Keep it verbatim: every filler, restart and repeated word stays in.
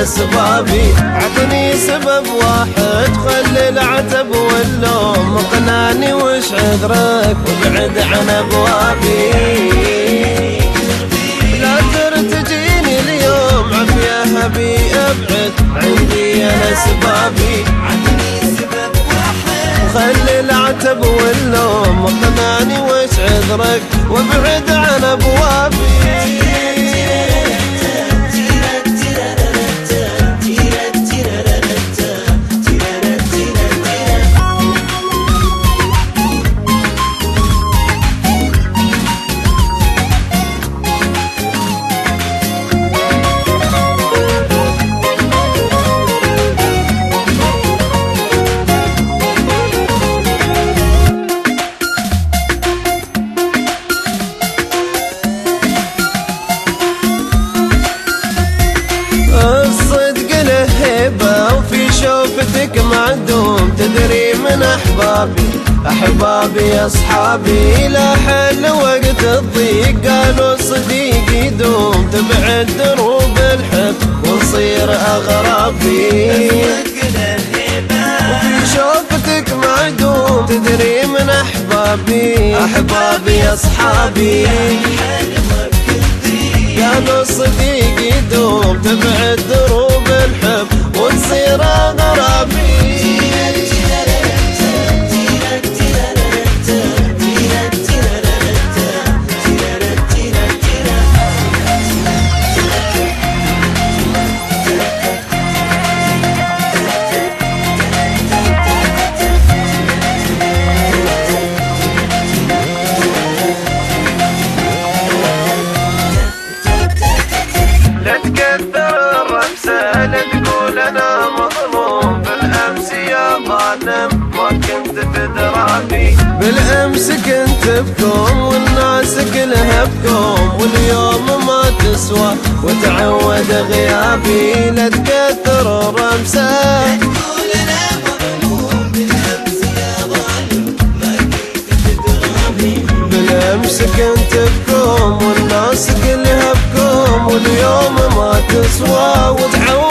اسبابي. عطني سبب واحد خلي العتب واللوم، اقنعني وش عذرك وابعد عن ابوابي. لا ترتجيني اليوم عافية هبي ابعد، عندي انا اسبابي. خلي العتب واللوم، اقنعني وش عذرك وابعد عن ابوابي. شوفتك معدوم تدري من أحبابي. أحبابي أصحابي لا حل وقت الضيق، قالوا الصديق يدوم تبعد دروب الحب ونصير أغرابي. وفي شوفتك معدوم تدري من أحبابي. أحبابي أصحابي قالوا الصديق يدوم تبعد دروب الحب ونصير أغرابي. لا تكثر الرمسة لا تقول أنا مظلوم، بالأمس يا ظالم ما كنت تدرابي. بالأمس كنت بكم والناس كلها بكم، واليوم ما تسوى وتعود غيابي. لا تكثر الرمسة لا تقول أنا مظلوم، بالأمس يا ظالم ما كنت تدرابي. بالأمس كنت بكم والناس كلها بكم، واليوم ما تسوى وتعود